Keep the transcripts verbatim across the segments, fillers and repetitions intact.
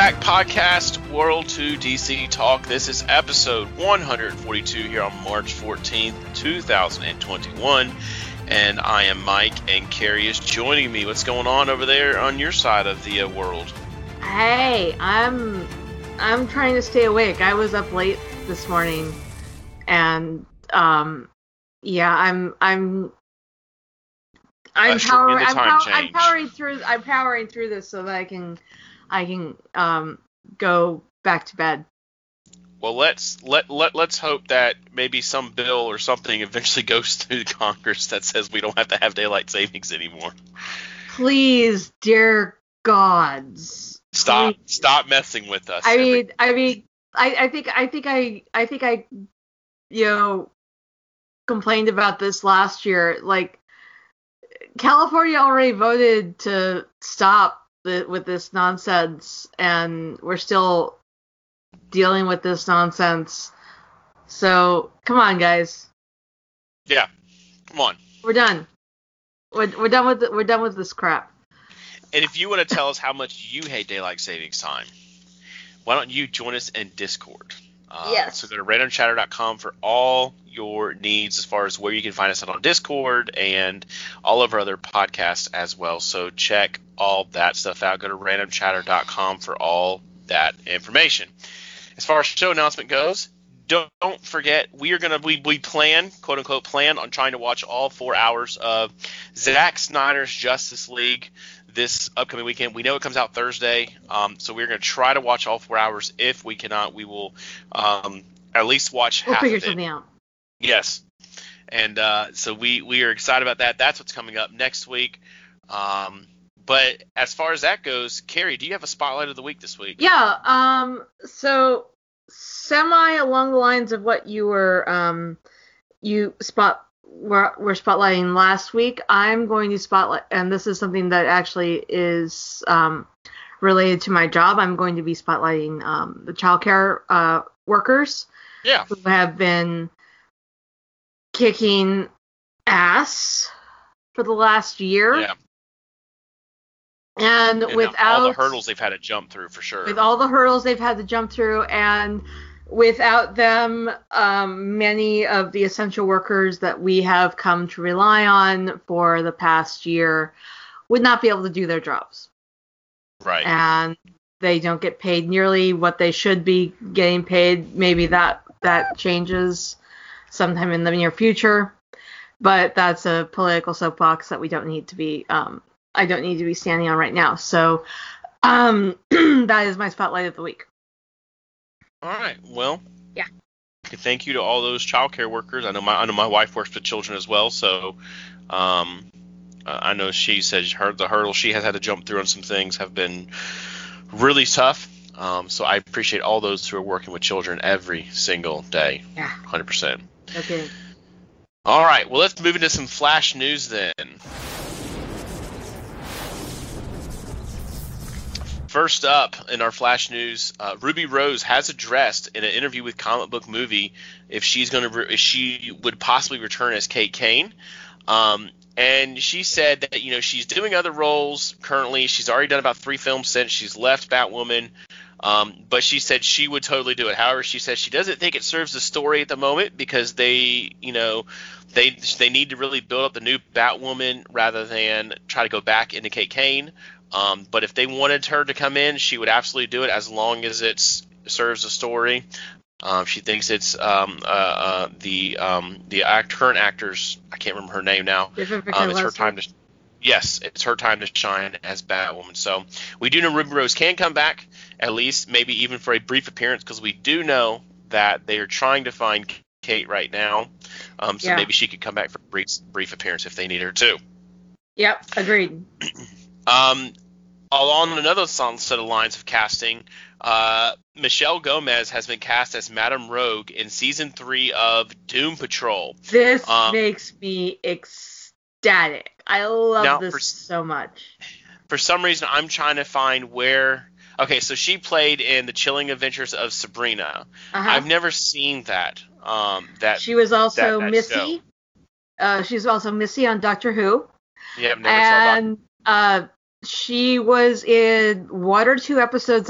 back, podcast World two D C Talk. This is episode one forty-two here on March fourteenth, two thousand twenty-one. And I am Mike, and Carrie is joining me. What's going on over there on your side of the uh, world? Hey, I'm I'm trying to stay awake. I was up late this morning, and um, yeah, I'm I'm I'm, power, I'm, pow- I'm powering through. I'm powering through this so that I can I can um go back to bed. Well, let's let let let's hope that maybe some bill or something eventually goes through Congress that says we don't have to have daylight savings anymore. Please, dear gods, stop please. stop messing with us. I every- mean, I mean, I, I think I think I I think I you know complained about this last year. Like, California already voted to stop the, with this nonsense, and we're still dealing with this nonsense. So come on, guys. Yeah, come on. We're done. We're we're done with the, we're done with this crap. And if you want to tell us how much you hate daylight savings time, why don't you join us in Discord? Uh, yes. So go to random chatter dot com for all your needs as far as where you can find us on Discord and all of our other podcasts as well. So check all that stuff out. Go to random chatter dot com for all that information. As far as show announcement goes, don't, don't forget we are gonna we we plan quote unquote plan on trying to watch all four hours of Zack Snyder's Justice League this upcoming weekend. We know it comes out Thursday, um, so we're gonna try to watch all four hours. If we cannot, we will um, at least watch we'll half figure of it. something out. Yes, and uh, so we we are excited about that. That's what's coming up next week. Um, But as far as that goes, Carrie, do you have a spotlight of the week this week? Yeah. Um. So semi along the lines of what you were um you spot were were spotlighting last week. I'm going to spotlight, and this is something that actually is um related to my job. I'm going to be spotlighting um the childcare uh workers. Yeah. Who have been kicking ass for the last year. Yeah. And, and without all the hurdles they've had to jump through, for sure. With all the hurdles they've had to jump through, and without them, um, many of the essential workers that we have come to rely on for the past year would not be able to do their jobs. Right. And they don't get paid nearly what they should be getting paid. Maybe that, that changes sometime in the near future. But that's a political soapbox that we don't need to be um, I don't need to be standing on right now. So um, that is my spotlight of the week. All right. Well. Yeah. Thank you to all those childcare workers. I know my I know my wife works with children as well, so um, uh, I know she says her the hurdles she has had to jump through on some things have been really tough. Um, so I appreciate all those who are working with children every single day. Yeah. one hundred percent. Okay. All right. Well, let's move into some Flash news then. First up in our Flash news, uh, Ruby Rose has addressed in an interview with Comic Book Movie if she's going to re- if she would possibly return as Kate Kane, um, and she said that you know she's doing other roles currently. She's already done about three films since she's left Batwoman, um, but she said she would totally do it. However, she says she doesn't think it serves the story at the moment because they you know they they need to really build up the new Batwoman rather than try to go back into Kate Kane. Um, but if they wanted her to come in, she would absolutely do it as long as it serves the story. Um, she thinks it's um, uh, uh, the um, the act, current actors. I can't remember her name now. Um, it's her time to. Yes, it's her time to shine as Batwoman. So we do know Ruby Rose can come back, at least maybe even for a brief appearance, because we do know that they are trying to find Kate right now. Um, so yeah. maybe she could come back for a brief, brief appearance if they need her too. Yep, agreed. Um, along another set of lines of casting, uh, Michelle Gomez has been cast as Madame Rogue in season three of Doom Patrol. This um, makes me ecstatic. I love now, this for, so much. For some reason, I'm trying to find where. Okay, so she played in The Chilling Adventures of Sabrina. Uh-huh. I've never seen that. Um, that she was also that, that Missy. Uh, she's also Missy on Doctor Who. Yeah, I've never and saw Doctor uh, she was in one or two episodes of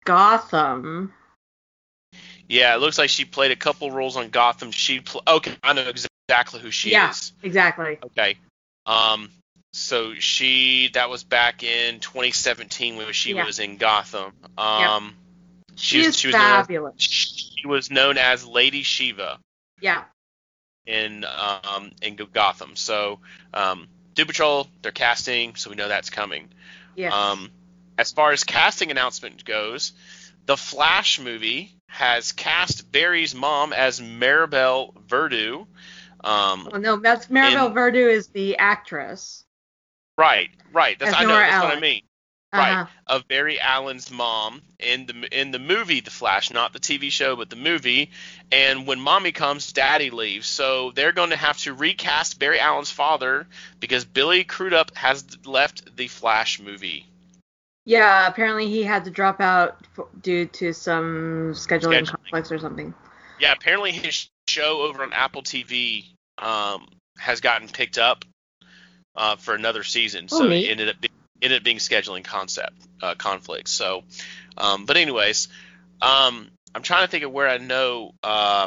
Gotham. Yeah, it looks like she played a couple roles on Gotham. She pl- okay, I know exactly who she yeah, is. exactly. Okay. Um, so she that was back in twenty seventeen when she Yeah. was in Gotham. Um, yep. she, she was is she was fabulous. Known as, she was known as Lady Shiva. Yeah. In um in Gotham. So um, Doom Patrol, they're casting, so we know that's coming. Yes. Um, as far as casting announcement goes, the Flash movie has cast Barry's mom as Maribel Verdú. Um, oh no, that's Maribel in, Verdú is the actress. Right, right. That's As I know. Nora That's Allen. what I mean. Uh-huh. Right, of Barry Allen's mom in the in the movie The Flash, not the T V show, but the movie. And when mommy comes, daddy leaves. So they're going to have to recast Barry Allen's father because Billy Crudup has left the Flash movie. Yeah, apparently he had to drop out f- due to some scheduling, scheduling conflicts or something. Yeah, apparently his show over on Apple T V um, has gotten picked up uh, for another season. Oh, so neat. it ended up being ended up being scheduling concept uh, conflicts. So, um, but anyways, um, I'm trying to think of where I know um,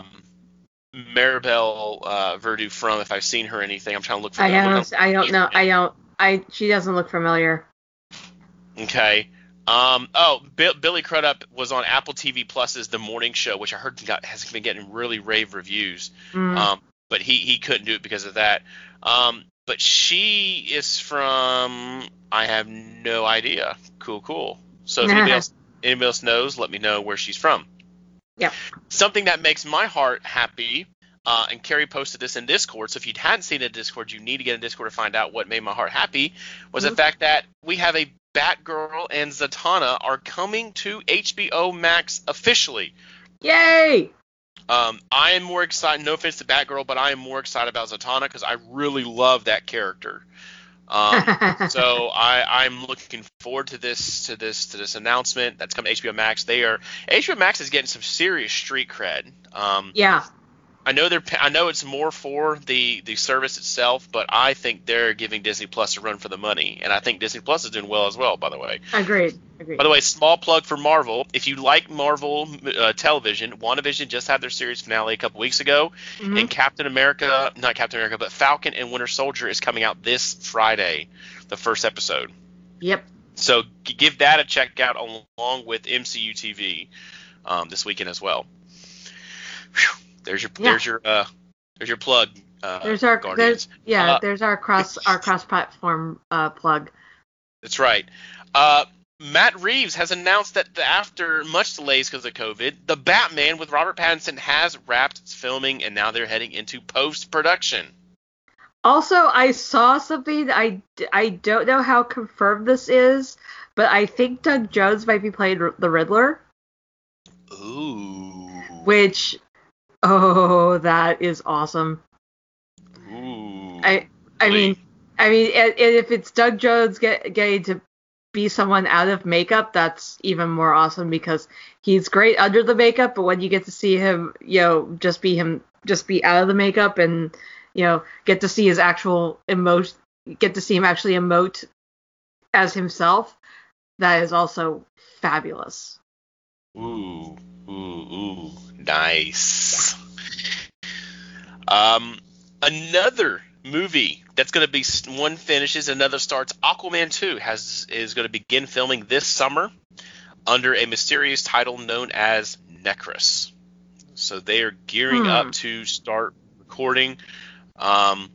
Maribel uh, Verdú from. If I've seen her anything, I'm trying to look for. I I'm don't. I don't know. I don't. I. She doesn't look familiar. Okay. Um, oh, Bill, Billy Crudup was on Apple T V Plus's The Morning Show, which I heard got, has been getting really rave reviews. Mm. Um, but he, he couldn't do it because of that. Um, but she is from, I have no idea. Cool, cool. So if anybody else, anybody else knows, let me know where she's from. Yeah. Something that makes my heart happy, uh, and Carrie posted this in Discord, so if you hadn't seen it in Discord, you need to get in Discord to find out what made my heart happy, was mm-hmm. the fact that we have a Batgirl and Zatanna are coming to H B O Max officially. Yay! Um, I am more excited, no offense to Batgirl, but I am more excited about Zatanna because I really love that character. Um, so I, I'm looking forward to this to this to this announcement that's coming to H B O Max. They are H B O Max is getting some serious street cred. Um, yeah. I know they're. I know it's more for the, the service itself, but I think they're giving Disney Plus a run for the money, and I think Disney Plus is doing well as well. By the way, agreed. Agreed. By the way, small plug for Marvel. If you like Marvel uh, television, WandaVision just had their series finale a couple weeks ago, mm-hmm. and Captain America, not Captain America, but Falcon and Winter Soldier is coming out this Friday, the first episode. Yep. So give that a check out along with M C U T V um, this weekend as well. Whew. There's your yeah. there's your uh there's your plug. Uh, there's our Guardians. There's, yeah. Uh, there's our cross our cross platform uh, plug. That's right. Uh, Matt Reeves has announced that the, after much delays because of COVID, the Batman with Robert Pattinson has wrapped filming and now they're heading into post production. Also, I saw something. I I don't know how confirmed this is, but I think Doug Jones might be playing the Riddler. Ooh. Which. Oh, that is awesome. Ooh. I I mean, I mean, if it's Doug Jones get, getting to be someone out of makeup, that's even more awesome because he's great under the makeup. But when you get to see him, you know, just be him, just be out of the makeup, and you know, get to see his actual emote, get to see him actually emote as himself, that is also fabulous. Ooh, ooh, ooh. Nice. Um, another movie that's going to be one finishes, another starts. Aquaman two has is going to begin filming this summer under a mysterious title known as Necrus. So they are gearing hmm. up to start recording. Um,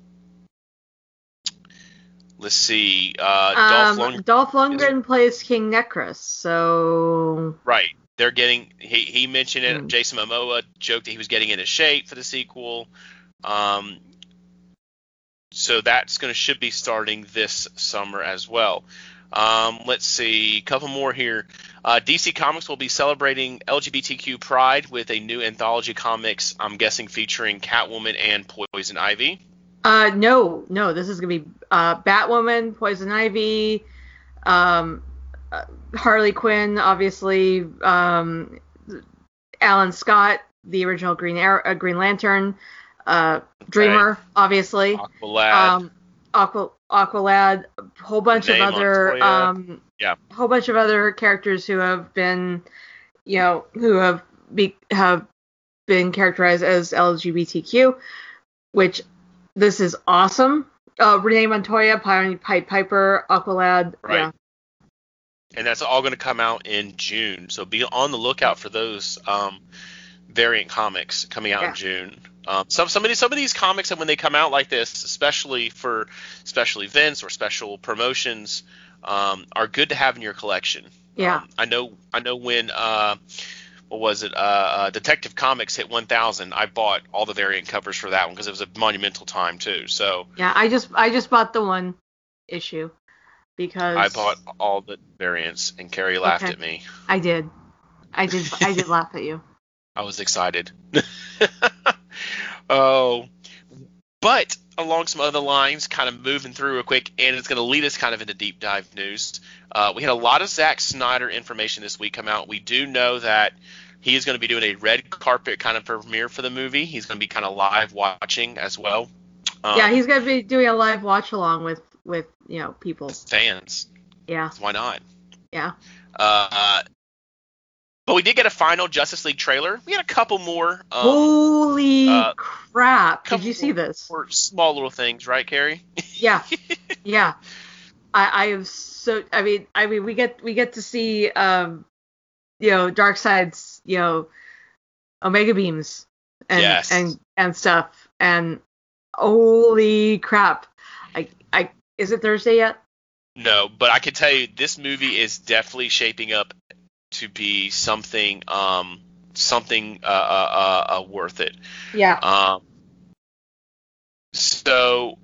let's see. Uh, um, Dolph Lundgren, Dolph Lundgren is, plays King Necrus. So right. They're getting. He, he mentioned it. Mm. Jason Momoa joked that he was getting into shape for the sequel. Um, so that's going to should be starting this summer as well. Um, let's see, a couple more here. Uh, D C Comics will be celebrating L G B T Q Pride with a new anthology comics. I'm guessing featuring Catwoman and Poison Ivy. Uh, no, no. This is going to be uh, Batwoman, Poison Ivy. Um. Uh, Harley Quinn, obviously, um, Alan Scott, the original Green Arrow, uh, Green Lantern, uh, Dreamer, okay. obviously, Aqualad, um, Aqua, Aqualad, a whole bunch Name of other, um, yeah, whole bunch of other characters who have been you know, who have be, have been characterized as L G B T Q, which this is awesome. Uh, Renee Montoya, Pied Piper, Aqualad, Right. yeah. And that's all going to come out in June. So be on the lookout for those um, variant comics coming out Yeah. in June. Um, some some of these some of these comics, and when they come out like this, especially for special events or special promotions, um, are good to have in your collection. Yeah. Um, I know I know when uh, what was it? Uh, uh, Detective Comics hit one thousand. I bought all the variant covers for that one because it was a monumental time too. So Yeah, I just I just bought the one issue because I bought all the variants, and Carrie laughed Okay. at me. I did. I did I did laugh at you. I was excited. Oh, but along some other lines, kind of moving through real quick, and it's going to lead us kind of into deep dive news. Uh, we had a lot of Zack Snyder information this week come out. We do know that he is going to be doing a red carpet kind of premiere for the movie. He's going to be kind of live watching as well. Um, Yeah, he's gonna be doing a live watch along with with you know people. fans. Yeah, Why not? yeah. Uh, but we did get a final Justice League trailer. We had a couple more. Um, Holy uh, crap! Did couple you see this? more small little things, right, Carrie? Yeah, yeah. I I am so. I mean, I mean, we get we get to see um, you know, Darkseid's you know, Omega beams and Yes. and and stuff, and holy crap! I I is it Thursday yet? No, but I can tell you this movie is definitely shaping up to be something, um, something uh, uh, uh, uh, worth it. Yeah. Um, so,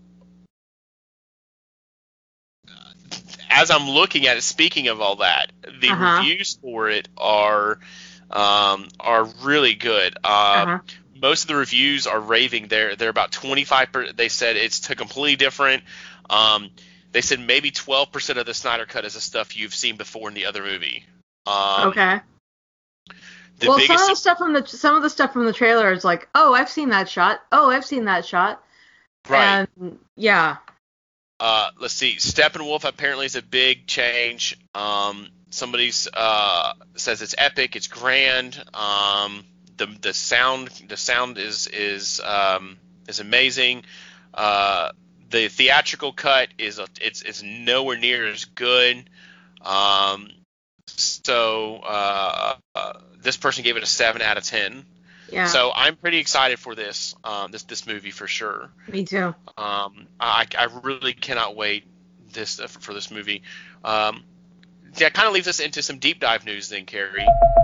as I'm looking at it, speaking of all that, the Uh-huh. reviews for it are um, are really good. Uh, Uh-huh. Most of the reviews are raving. They're they're about twenty-five percent. They said it's to completely different. Um, they said maybe twelve percent of the Snyder Cut is the stuff you've seen before in the other movie. Um, Okay. The well, biggest some of the stuff from the some of the stuff from the trailer is like, oh, I've seen that shot. Oh, I've seen that shot. right. And yeah. Uh, let's see. Steppenwolf apparently is a big change. Um, somebody's uh, says it's epic. It's grand. Um, the the sound the sound is is um, is amazing. Uh, the theatrical cut is a, it's it's nowhere near as good. Um, so uh, uh, this person gave it a seven out of ten. Yeah. So I'm pretty excited for this um, this this movie for sure. Me too. Um, I, I really cannot wait this for this movie. Um, that kind of leaves us into some deep dive news then, Carrie.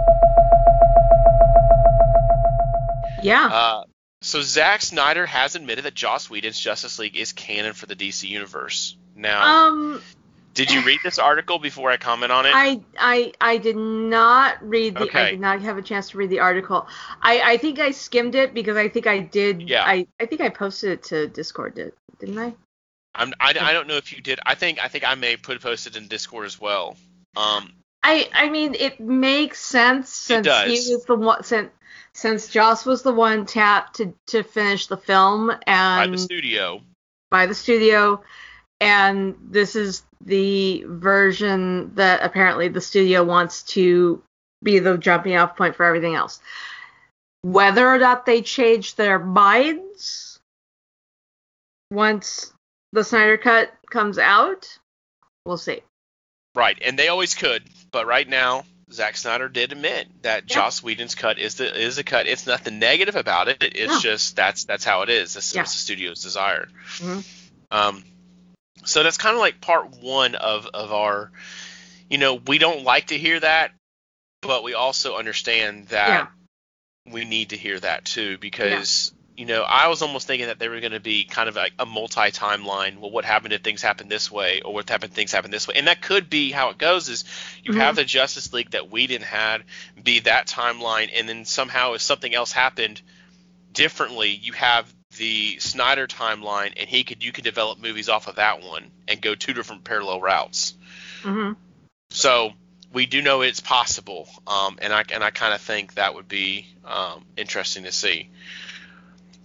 Yeah. Uh, so Zack Snyder has admitted that Joss Whedon's Justice League is canon for the D C universe. Now, um. did you read this article before I comment on it? I I I did not read the. I Okay. did not have a chance to read the article. I I think I skimmed it because I think I did. Yeah. I I think I posted it to Discord. Did didn't I? I'm, I, I don't know if you did. I think I think I may have put posted in Discord as well. Um, I I mean it makes sense since does. he was the one since since Joss was the one tapped to to finish the film by and the studio. by the studio, and this is the version that apparently the studio wants to be the jumping off point for everything else. Whether or not they change their minds once the Snyder Cut comes out, we'll see. Right, and they always could, but right now, Zack Snyder did admit that Yeah. Joss Whedon's cut is the is a cut. It's nothing negative about it. It's No. just that's that's how it is. This Yeah. was the studio's desire. Mhm. Um, so that's kind of like part one of of our. You know, we don't like to hear that, but we also understand that we need to hear that too because. You know, I was almost thinking that they were going to be kind of like a multi-timeline. Well, what happened if things happen this way, or what happened if things happen this way? And that could be how it goes. Is you Mhm. have the Justice League that Whedon had be that timeline, and then somehow if something else happened differently, you have the Snyder timeline, and he could you could develop movies off of that one and go two different parallel routes. Mhm. So we do know it's possible, um, and I and I kind of think that would be um, interesting to see.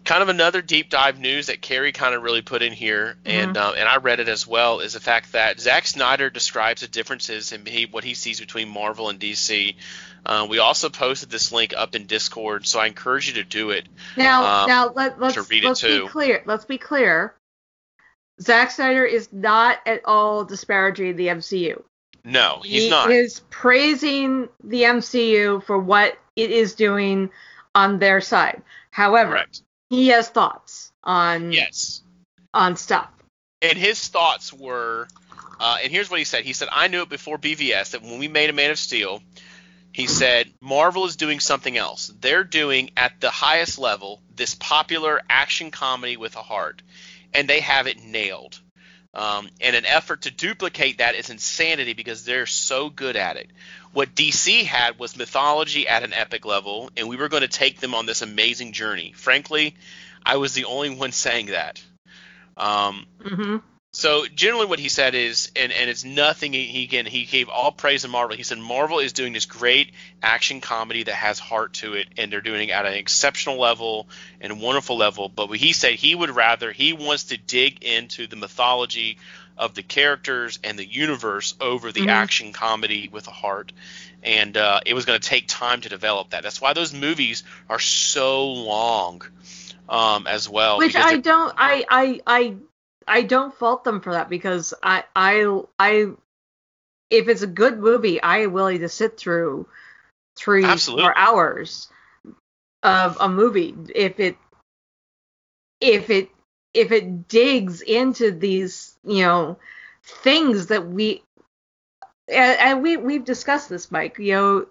kind of another deep dive news that Carrie kind of really put in here, and Mhm. um, and I read it as well, is the fact that Zack Snyder describes the differences in he, what he sees between Marvel and D C. Uh, we also posted this link up in Discord, so I encourage you to do it. Now, Um, now let, to let's read it let's be too. clear. Let's be clear. Zack Snyder is not at all disparaging the M C U. No, he's He not. is praising the M C U for what it is doing on their side. However, Correct. he has thoughts on Yes. on stuff. And his thoughts were, uh, and here's what he said. He said, I knew it before B V S that when we made a Man of Steel, he said, Marvel is doing something else. They're doing, at the highest level, this popular action comedy with a heart. And they have it nailed. Um, and an effort to duplicate that is insanity because they're so good at it. What D C had was mythology at an epic level, and we were going to take them on this amazing journey. Frankly, I was the only one saying that. Um, Mm-hmm. So generally what he said is, and, and it's nothing, he, he again, he gave all praise to Marvel. He said Marvel is doing this great action comedy that has heart to it, and they're doing it at an exceptional level and a wonderful level. But what he said he would rather, he wants to dig into the mythology of the characters and the universe over the Mhm. action comedy with a heart. And uh, it was going to take time to develop that. That's why those movies are so long um, as well. Which because I they're- don't, I, I, I, I don't fault them for that because I, I, I, if it's a good movie, I am willing to sit through three, Absolutely. four hours of a movie if it, if it, if it digs into these, you know, things that we, and, and we we've discussed this, Mike. You know,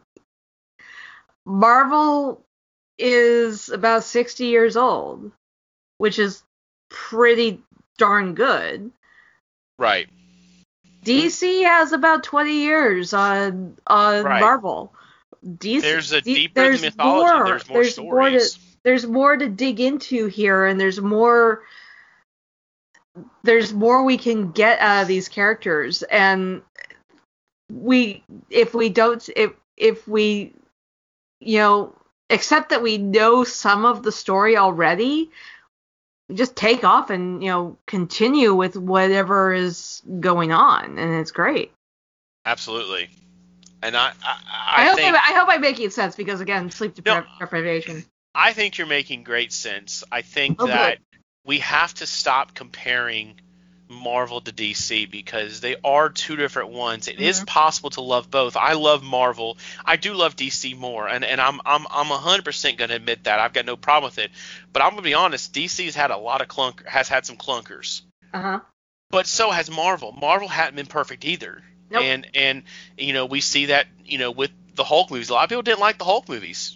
Marvel is about sixty years old, which is pretty darn good. Right. D C has about twenty years on on Right. Marvel. D C, There's a D- deeper there's mythology. More, There's more there's more to stories. there's more to dig into here, and there's more there's more we can get out of these characters. And we, if we don't, if if we, you know, accept that we know some of the story already, just take off and, you know, continue with whatever is going on, and it's great. Absolutely. And I, I, I, I hope think, I, I hope I'm making sense because, again, sleep depri- No. deprivation. I think you're making great sense. I think Oh, that good. we have to stop comparing Marvel to D C because they are two different ones. It is Mhm. possible to love both. I love Marvel. I do love D C more, and, and I'm I'm I'm one hundred percent going to admit that. I've got no problem with it. But I'm going to be honest, D C has had a lot of clunk has had some clunkers. Uh huh. But so has Marvel. Marvel hadn't been perfect either. Nope. And and you know, we see that, you know, with the Hulk movies. A lot of people didn't like the Hulk movies.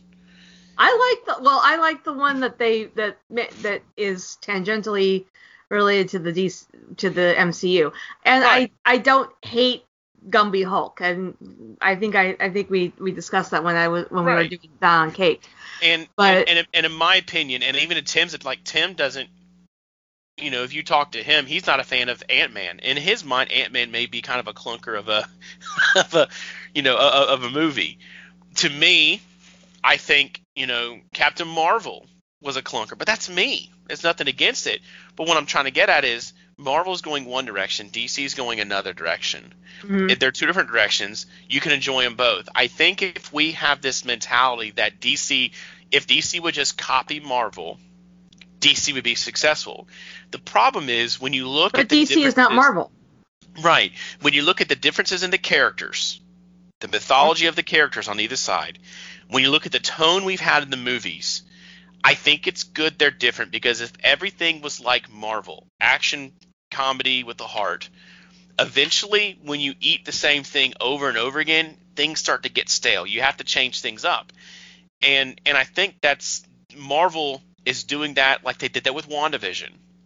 I like the well, I like the one that they that that is tangentially related to the D C, to the M C U, and Right. I I don't hate Gumby Hulk, and I think I I think we we discussed that when I was when we were Right. doing that on Cake. And But- and, and and in my opinion, and even in Tim's, like Tim doesn't, you know, if you talk to him, he's not a fan of Ant-Man. In his mind, Ant-Man may be kind of a clunker of a of a you know of, of a movie. To me, I think, you know, Captain Marvel was a clunker, but that's me. There's nothing against it. But what I'm trying to get at is Marvel's going one direction, D C's going another direction. Mhm. If they're two different directions, you can enjoy them both. I think if we have this mentality that D C, if D C would just copy Marvel, D C would be successful. The problem is when you look but at the D C is not differences- Marvel. Right. When you look at the differences in the characters, the mythology of the characters on either side, when you look at the tone we've had in the movies, I think it's good they're different because if everything was like Marvel, action comedy with the heart, eventually when you eat the same thing over and over again, things start to get stale. You have to change things up. And and I think that's Marvel is doing that like they did that with WandaVision.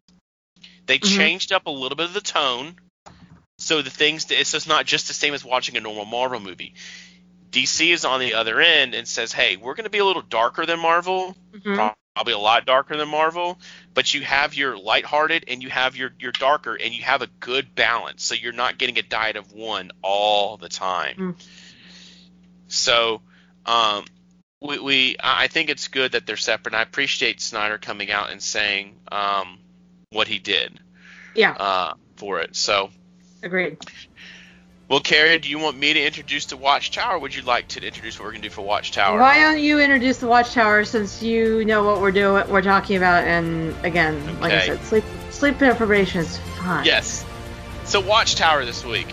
They Mhm. changed up a little bit of the tone. So the things, it's just not just the same as watching a normal Marvel movie. D C is on the other end and says, hey, we're going to be a little darker than Marvel, Mhm. probably a lot darker than Marvel, but you have your lighthearted and you have your, your darker and you have a good balance. So you're not getting a diet of one all the time. Mm. So um, we, we I think it's good that they're separate. And I appreciate Snyder coming out and saying um, what he did. Yeah. Uh, for it. So. Agreed. Well, Carrie, do you want me to introduce the Watchtower, or would you like to introduce what we're going to do for Watchtower? Why don't you introduce the Watchtower, since you know what we're doing, we're talking about, and again, okay. like I said, sleep sleep deprivation is fine. Yes. So Watchtower this week.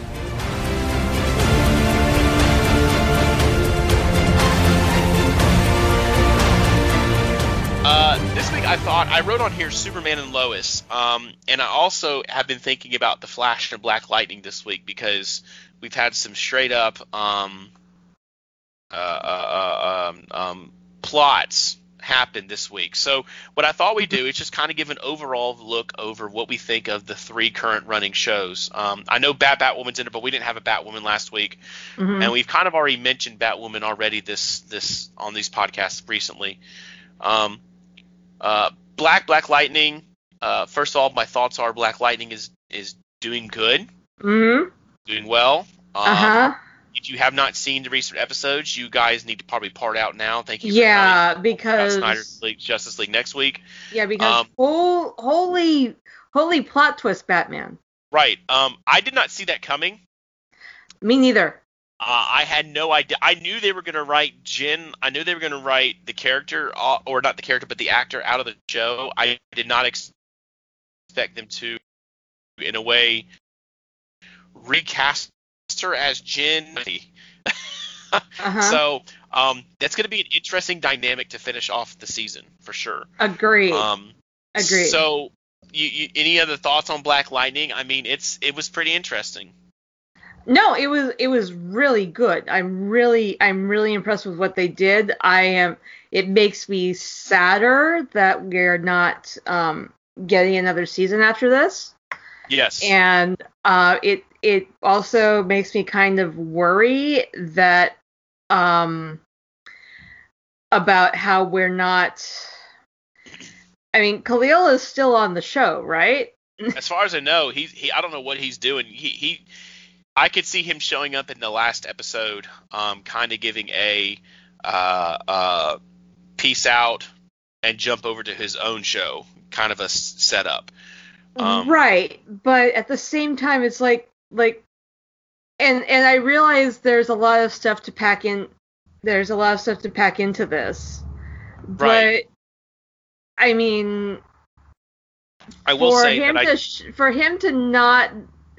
Uh, this week I thought, I wrote on here Superman and Lois, um, and I also have been thinking about The Flash and Black Lightning this week because we've had some straight up um, uh, uh, um, um, plots happen this week. So what I thought we'd do is just kind of give an overall look over what we think of the three current running shows. Um, I know Bat Batwoman's in it, but we didn't have a Batwoman last week, mm-hmm. and we've kind of already mentioned Batwoman already this this on these podcasts recently. Um, Uh, Black Black Lightning. Uh, first of all, my thoughts are Black Lightning is is doing good, mm-hmm. doing well. Um, uh-huh. If you have not seen the recent episodes, you guys need to probably part out now. Thank you. Yeah, for because Snyder's League, Justice League next week. Yeah, because um, whole, holy holy plot twist, Batman. Right. Um, I did not see that coming. Me neither. Uh, I had no idea. I knew they were going to write Jen. I knew they were going to write the character, uh, or not the character, but the actor out of the show. I did not ex- expect them to, in a way, recast her as Jen. uh-huh. So um, that's going to be an interesting dynamic to finish off the season, for sure. Agreed. Um, Agreed. So, you, you, any other thoughts on Black Lightning? I mean, it's it was pretty interesting. No, it was it was really good. I'm really I'm really impressed with what they did. I am. It makes me sadder that we're not um, getting another season after this. Yes. And uh, it it also makes me kind of worry that um, about how we're not. I mean, Khalil is still on the show, right? As far as I know, he's he. I don't know what he's doing. He he. I could see him showing up in the last episode, um, kind of giving a uh, uh, peace out and jump over to his own show, kind of a s- setup. Um, right, but at the same time, it's like like, and and I realize there's a lot of stuff to pack in. There's a lot of stuff to pack into this, right. but I mean, I will for say him that to I, sh- for him to not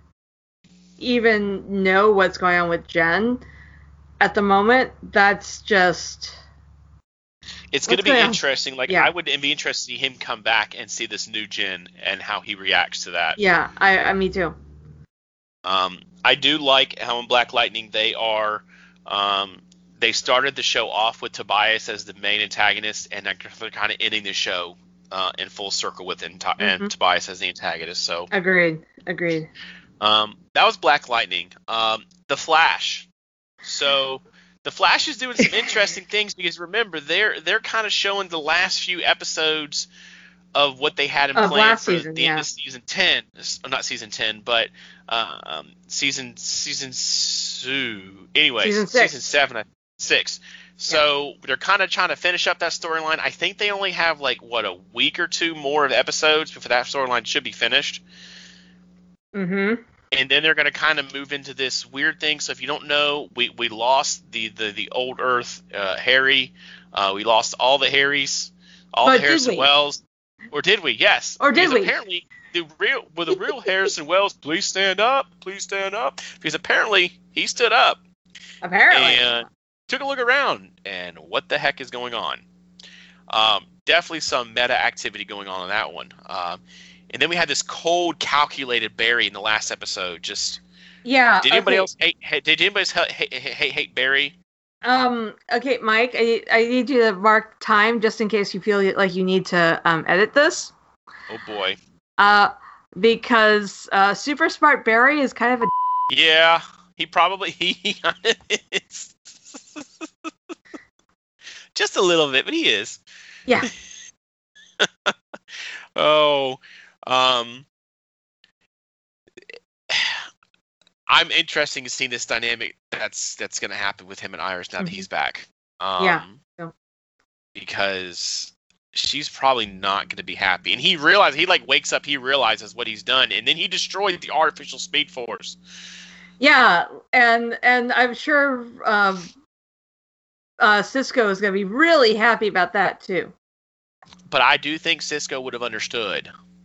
even know what's going on with Jen at the moment, that's just it's going to be interesting. Like yeah. I would be interested to see him come back and see this new Jen and how he reacts to that. Yeah, I, I me too. Um, I do like how in Black Lightning they are. Um, they started the show off with Tobias as the main antagonist, and they're kind of ending the show uh, in full circle with and, mm-hmm. and Tobias as the antagonist. So agreed, agreed. Um, that was Black Lightning. Um, the Flash. So the Flash is doing some interesting things because remember they're they're kind of showing the last few episodes of what they had in of plan for season, the yeah. end of season ten. Not season ten, but um, season season two. Anyway, season, six. season seven, I, six. So yeah. They're kind of trying to finish up that storyline. I think they only have like what a week or two more of episodes before that storyline should be finished. Mm-hmm. And then they're going to kind of move into this weird thing. So if you don't know, we, we lost the, the, the old Earth uh, Harry. Uh, we lost all the Harrys, all but the Harrison we? Wells. Or did we? Yes. Or did because we? Apparently, the real well, the real Harrison Wells, please stand up. Please stand up. Because apparently he stood up. Apparently. And took a look around. And what the heck is going on? Um, definitely some meta activity going on in that one. Um, And then we had this cold, calculated Barry in the last episode. Just yeah. Did anybody okay. else hate? hate did anybody else hate, hate, hate, hate Barry? Um. Okay, Mike. I I need you to mark time just in case you feel like you need to um edit this. Oh boy. Uh, because uh, Super Smart Barry is kind of a. Yeah, he probably he. It's just a little bit, but he is. Yeah. oh. Um, I'm interested in seeing this dynamic that's that's going to happen with him and Iris now mm-hmm. that he's back. Um, yeah. So. Because she's probably not going to be happy. And he realizes, he like wakes up, he realizes what he's done, and then he destroyed the artificial Speed Force. Yeah, and and I'm sure um, uh, Cisco is going to be really happy about that too. But I do think Cisco would have understood.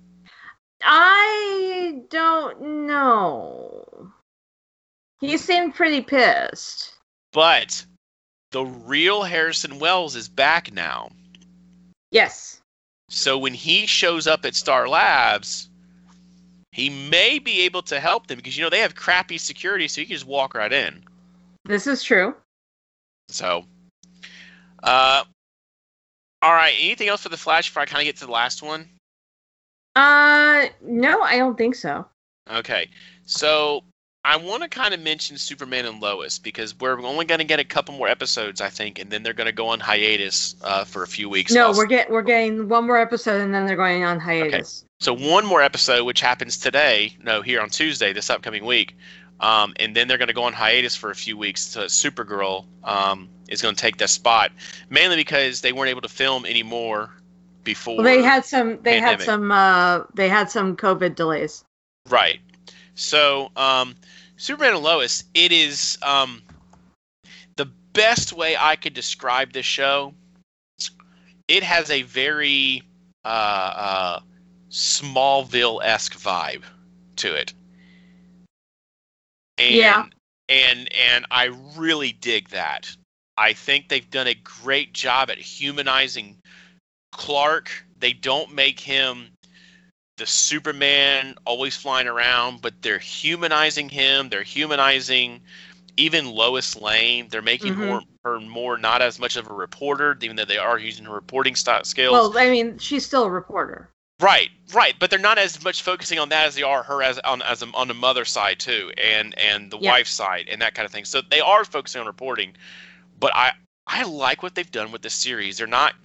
I don't know. He seemed pretty pissed. But the real Harrison Wells is back now. Yes. So when he shows up at Star Labs, he may be able to help them because, you know, they have crappy security, so he can just walk right in. This is true. So, uh, all right. Anything else for the Flash before I kind of get to the last one? Uh, no, I don't think so. Okay. So I want to kind of mention Superman and Lois because we're only going to get a couple more episodes, I think, and then they're going to go on hiatus uh, for a few weeks. No, we're get we're getting one more episode, and then they're going on hiatus. Okay. So one more episode, which happens today, no, here on Tuesday, this upcoming week, um, and then they're going to go on hiatus for a few weeks. So Supergirl um, is going to take that spot, mainly because they weren't able to film anymore before. Well, they had some. They pandemic. had some. Uh, they had some COVID delays. Right. So, um, Superman and Lois, it is um, the best way I could describe this show. It has a very uh, uh, Smallville-esque vibe to it. And, yeah. And and I really dig that. I think they've done a great job at humanizing Clark. They don't make him the Superman always flying around, but they're humanizing him. They're humanizing even Lois Lane. They're making mm-hmm. her, her more not as much of a reporter, even though they are using her reporting style skills. Well, I mean, she's still a reporter. Right, right, but they're not as much focusing on that as they are her as on as a, on the mother side too, and and the yeah. wife side and that kind of thing. So they are focusing on reporting, but I I like what they've done with this series. They're not.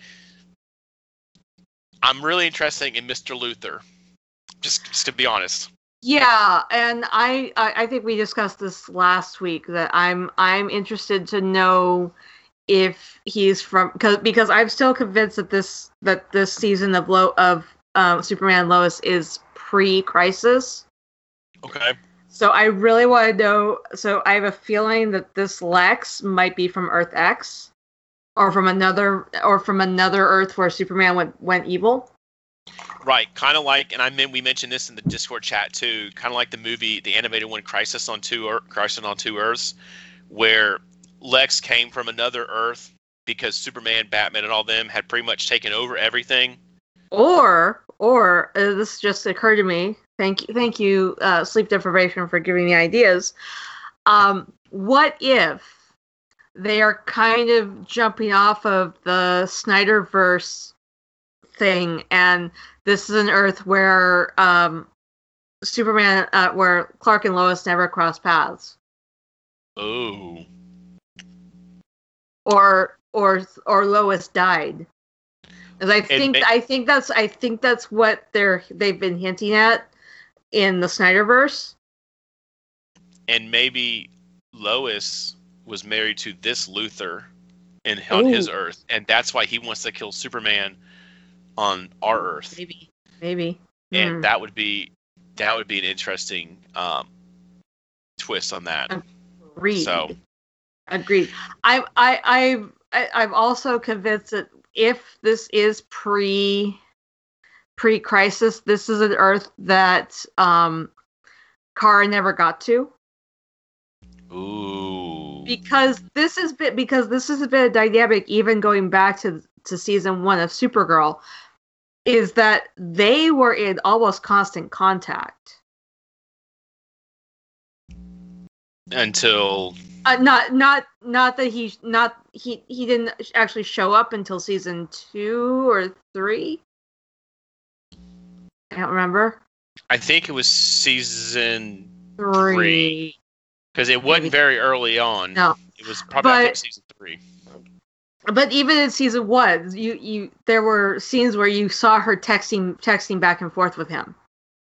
I'm really interested in Mister Luthor, just, just to be honest. Yeah, and I, I I think we discussed this last week that I'm I'm interested to know if he's from because because I'm still convinced that this that this season of Lo, of um, Superman and Lois is pre-Crisis. Okay. So I really want to know. So I have a feeling that this Lex might be from Earth X, or from another or from another Earth where Superman went went evil. Right, kind of like, and I mean, we mentioned this in the Discord chat too. Kind of like the movie, the animated one, Crisis on Two Earth, Crisis on Two Earths, where Lex came from another Earth because Superman, Batman, and all them had pretty much taken over everything. Or, or uh, this just occurred to me. Thank you, thank you, uh, sleep deprivation, for giving me ideas. Um, what if they are kind of jumping off of the Snyderverse thing, and this is an Earth where um, Superman, uh, where Clark and Lois never cross paths. Oh. Or or or Lois died. Because I think may- I think that's I think that's what they're they've been hinting at in the Snyderverse. And maybe Lois was married to this Luthor in on his Earth, and that's why he wants to kill Superman on our Earth. Maybe, maybe. And mm. that would be that would be an interesting um, twist on that. Agreed. So, agreed. I I I I'm also convinced that if this is pre pre crisis, this is an Earth that um, Kara never got to. Ooh. Because this is bit because this is a bit of dynamic, even going back to to season one of Supergirl, is that they were in almost constant contact until uh, not not not that he not he he didn't actually show up until season two or three. I don't remember. I think it was season Three. three. Because it wasn't Maybe. very early on. No. It was probably But- I think season three. But even in season one, you, you there were scenes where you saw her texting texting back and forth with him.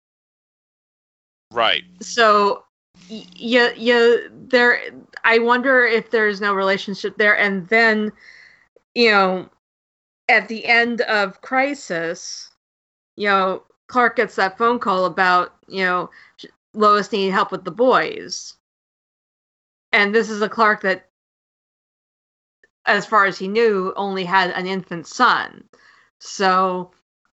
Right. So, you, you, there. I wonder if there's no relationship there. And then you know, at the end of Crisis, you know, Clark gets that phone call about, you know, Lois needing help with the boys. And this is a Clark that, as far as he knew, only had an infant son. So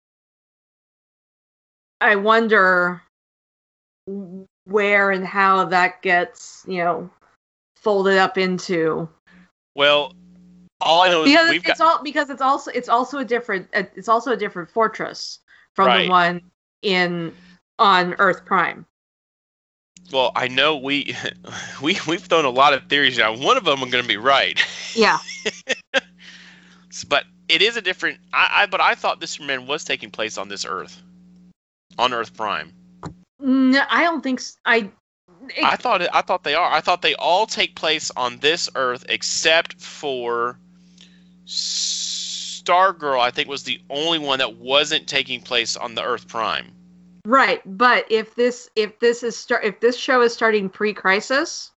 I wonder where and how that gets, you know, folded up into. Well, all I know is because we've it's got all because it's also it's also a different it's also a different fortress from Right. the one in on Earth Prime. Well, I know we we we've thrown a lot of theories now. One of them are going to be right. Yeah. But it is a different. I, I but I thought this Superman was taking place on this Earth, on Earth Prime. No, I don't think so. I. It, I thought it, I thought they are. I thought they all take place on this Earth except for Stargirl. I think was the only one that wasn't taking place on the Earth Prime. Right, but if this if this is start if this show is starting pre-Crisis.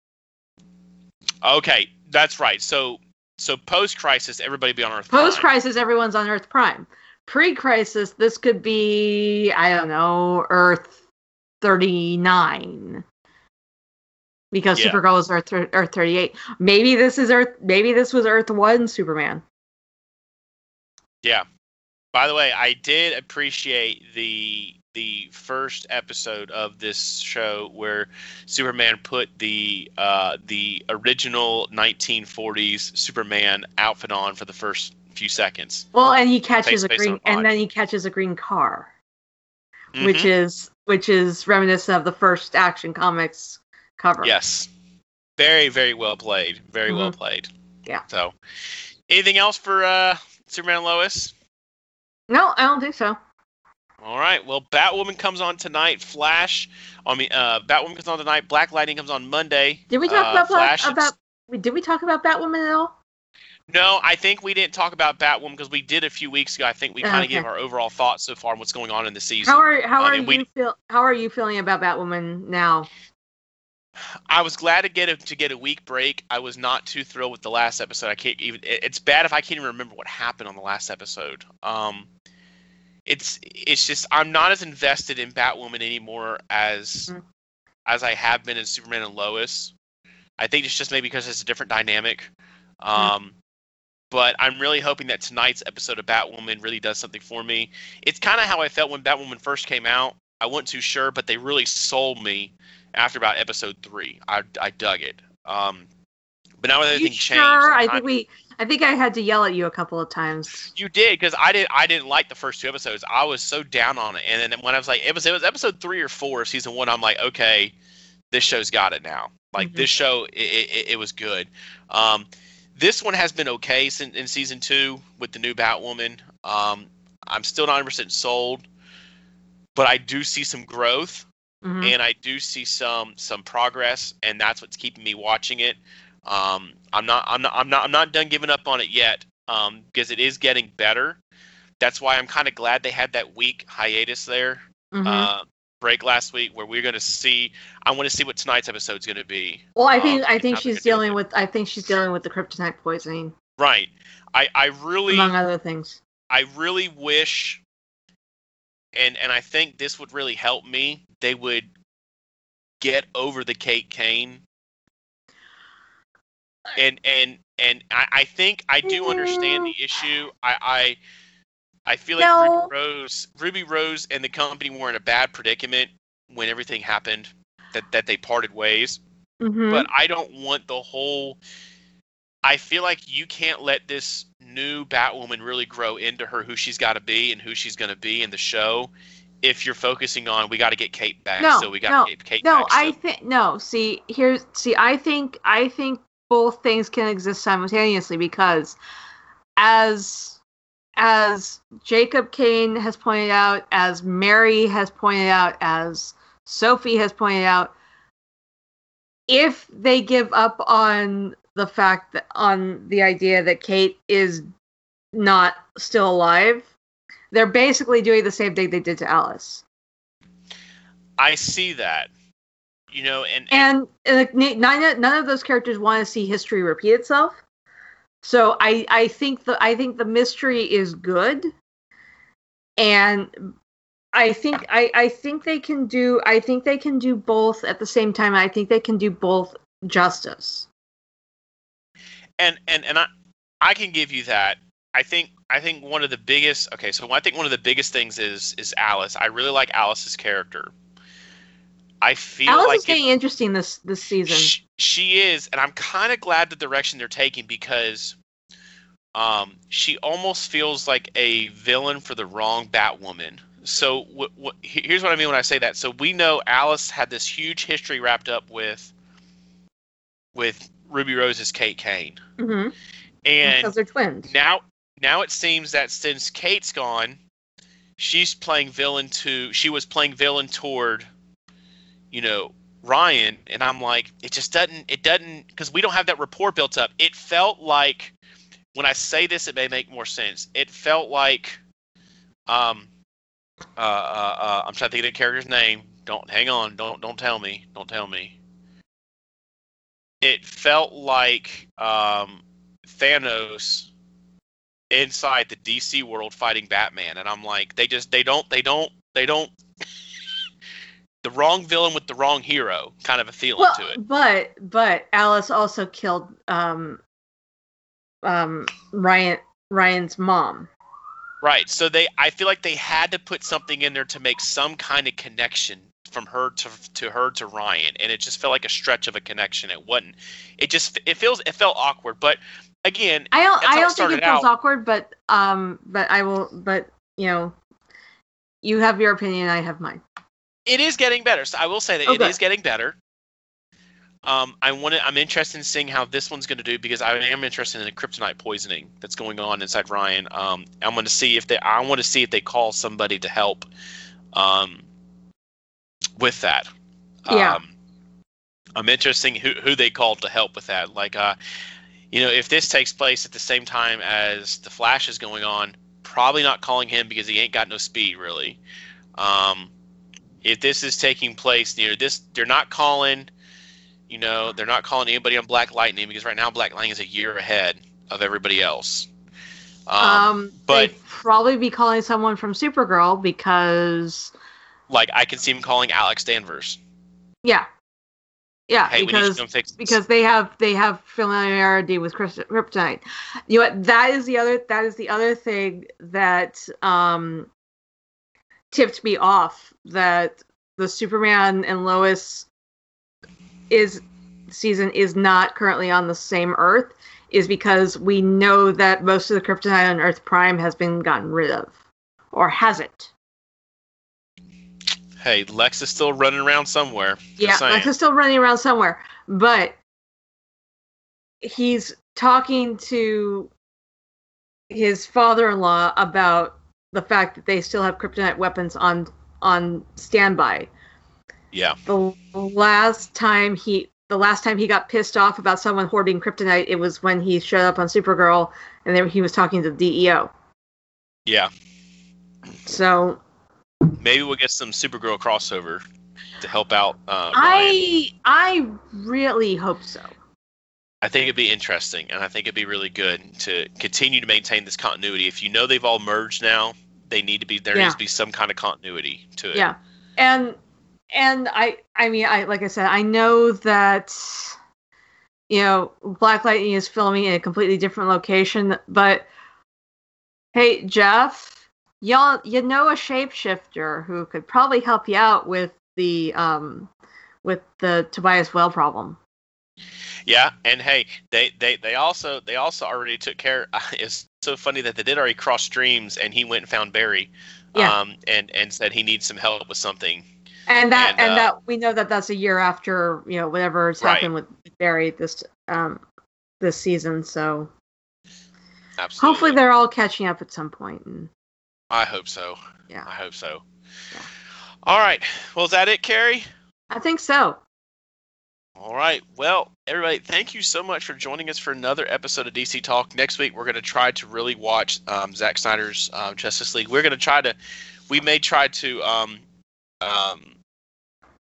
Okay, that's right. So so post-Crisis, everybody be on Earth Prime. Post-Crisis, everyone's on Earth Prime. Pre-Crisis, this could be, I don't know, Earth thirty-nine. Because Yeah. Supergirl is Earth Earth thirty-eight. Maybe this is Earth. Maybe this was Earth one Superman. Yeah. By the way, I did appreciate the the first episode of this show where Superman put the uh, the original nineteen forties Superman outfit on for the first few seconds. Well, and he catches Face- a face green, on and body. then he catches a green car, Mhm. which is which is reminiscent of the first Action Comics cover. Yes. Very, very well played. Very well Mhm. played. Yeah. So, anything else for uh, Superman and Lois? No, I don't think so. All right. Well, Batwoman comes on tonight. Flash. I mean, uh, Batwoman comes on tonight. Black Lightning comes on Monday. Did we talk uh, about Black, Flash? about? Did we talk about Batwoman at all? No, I think we didn't talk about Batwoman because we did a few weeks ago. I think we kind of Okay. gave our overall thoughts so far on what's going on in the season. How are how Um, are and you we- feel? How are you feeling about Batwoman now? I was glad to get a, to get a week break. I was not too thrilled with the last episode. I can't even. it- It's bad if I can't even remember what happened on the last episode. Um, it's it's just I'm not as invested in Batwoman anymore as Mhm. as I have been in Superman and Lois. I think it's just maybe because it's a different dynamic. Um, but I'm really hoping that tonight's episode of Batwoman really does something for me. It's kind of how I felt when Batwoman first came out. I wasn't too sure, but they really sold me after about episode three. I, I dug it. Um, but now with Are you everything sure? changed, I'm I kind- think we. I think I had to yell at you a couple of times. you did because I did. I didn't like the first two episodes. I was so down on it, and then when I was like, it was it was episode three or four of season one. I'm like, okay, this show's got it now. Like Mhm. this show, it, it, it was good. Um, this one has been okay since in season two with the new Batwoman. Um, I'm still not one hundred percent sold, but I do see some growth. Mhm. And I do see some some progress, and that's what's keeping me watching it. Um, I'm not I'm not I'm not I'm not done giving up on it yet, um, because it is getting better. That's why I'm kind of glad they had that week hiatus there, Mhm. uh, break last week, where we're going to see. I want to see what tonight's episode is going to be. Well, I think um, I and think how they're she's gonna deal dealing with with I think she's dealing with the kryptonite poisoning, it. Right. I I really among other things. I really wish, and and I think this would really help me. They would get over the Kate Kane, and and and I, I think I do understand the issue. I I, I feel like No. Ruby Rose, Ruby Rose, and the company were in a bad predicament when everything happened, that that they parted ways. Mhm. But I don't want the whole. I feel like you can't let this new Batwoman really grow into her who she's got to be and who she's going to be in the show if you're focusing on we got to get Kate back. No, so we got no, Kate, Kate No, back. I so- think no. See, here's see. I think I think both things can exist simultaneously because, as as Jacob Kane has pointed out, as Mary has pointed out, as Sophie has pointed out, if they give up on the fact that on the idea that Kate is not still alive, they're basically doing the same thing they did to Alice. I see that. You know, and, and And uh, none, none of those characters want to see history repeat itself. So I I think the I think the mystery is good, and I think I I think they can do I think they can do both at the same time. I think they can do both justice. And and and I I can give you that. I think I think one of the biggest okay, so I think one of the biggest things is is Alice. I really like Alice's character. I feel Alice like is getting it, interesting this this season. She, she is, and I'm kind of glad the direction they're taking because um, she almost feels like a villain for the wrong Batwoman. So what, what, here's what I mean when I say that. So we know Alice had this huge history wrapped up with with Ruby Rose's Kate Kane, Mm-hmm. and Because they're twins. now now it seems that since Kate's gone, she's playing villain to she was playing villain toward, you know, Ryan, and I'm like, it just doesn't, it doesn't, because we don't have that rapport built up. It felt like, when I say this, it may make more sense. It felt like, um, uh, uh, uh I'm trying to think of the character's name. Don't, hang on, don't, don't tell me, don't tell me. It felt like, um, Thanos inside the D C world fighting Batman, and I'm like, they just, they don't, they don't, they don't. The wrong villain with the wrong hero, kind of a feeling Well, to it. but but Alice also killed um um Ryan Ryan's mom. Right. So they, I feel like they had to put something in there to make some kind of connection from her to to her to Ryan, and it just felt like a stretch of a connection. It wasn't. It just it feels it felt awkward. But again, I don't I don't think it feels out. awkward, but um but I will but you know, you have your opinion, I have mine. It is getting better. So I will say that oh, it good. is getting better. Um, I want to. I'm interested in seeing how this one's going to do because I am interested in the kryptonite poisoning that's going on inside Ryan. Um, I'm going to see if they. I want to see if they call somebody to help. Um, with that. Yeah. Um, I'm interested in who who they called to help with that. Like, uh, you know, if this takes place at the same time as the Flash is going on, probably not calling him because he ain't got no speed really. Um. If this is taking place near this, they're not calling, you know, they're not calling anybody on Black Lightning because right now Black Lightning is a year ahead of everybody else. Um, Um, but they'd probably be calling someone from Supergirl because, like, I can see them calling Alex Danvers. yeah, yeah, Hey, because we need to come fix this. because they have they have familiarity with kryptonite. You know what? That is the other that is the other thing that um. tipped me off that the Superman and Lois is season is not currently on the same Earth is because we know that most of the kryptonite on Earth Prime has been gotten rid of, or has it? Hey, Lex is still running around somewhere. Yeah, Lex is still running around somewhere, but he's talking to his father-in-law about the fact that they still have kryptonite weapons on on standby. Yeah. The last time he the last time he got pissed off about someone hoarding kryptonite, it was when he showed up on Supergirl and then he was talking to the D E O. Yeah. So maybe we'll get some Supergirl crossover to help out uh, Ryan. I I really hope so. I think it'd be interesting, and I think it'd be really good to continue to maintain this continuity. If you know they've all merged now, they need to be there yeah. needs to be some kind of continuity to it. Yeah, and and I I mean I like I said I know that you know Black Lightning is filming in a completely different location, but hey Jeff, y'all you know a shapeshifter who could probably help you out with the um with the Tobias Whale problem. Yeah, and hey, they, they, they also they also already took care. Uh, it's so funny that they did already cross streams, and he went and found Barry, yeah. um, and and said he needs some help with something. And that and, and uh, that we know that that's a year after you know whatever's right. happened with Barry this um this season. So absolutely, hopefully they're all catching up at some point. And I hope so. Yeah, I hope so. Yeah. All right. Well, is that it, Carrie? I think so. All right. Well, everybody, thank you so much for joining us for another episode of D C Talk. Next week, we're going to try to really watch um, Zack Snyder's uh, Justice League. We're going to try to, we may try to um, um,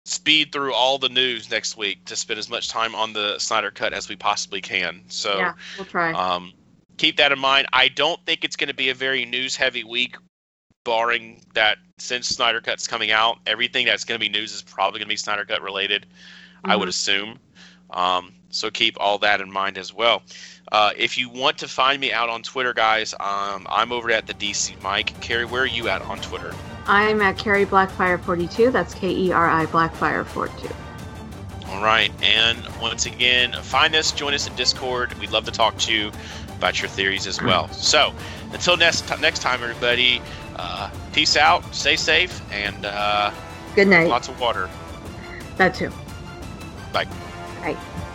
speed through all the news next week to spend as much time on the Snyder Cut as we possibly can. So yeah, we'll try. Um, keep that in mind. I don't think it's going to be a very news-heavy week, barring that since Snyder Cut's coming out, everything that's going to be news is probably going to be Snyder Cut related, mm-hmm. I would assume. Um, so keep all that in mind as well. Uh, if you want to find me out on Twitter, guys, um, I'm over at the D C Mike. Carrie, where are you at on Twitter? I'm at Carrie Blackfire forty-two. That's K E R I Blackfire forty-two. All right. And once again, find us, join us in Discord. We'd love to talk to you about your theories as well. So until next, next time, everybody, uh, peace out, stay safe, and uh, good night. Lots of water. That too. Bye. Bye.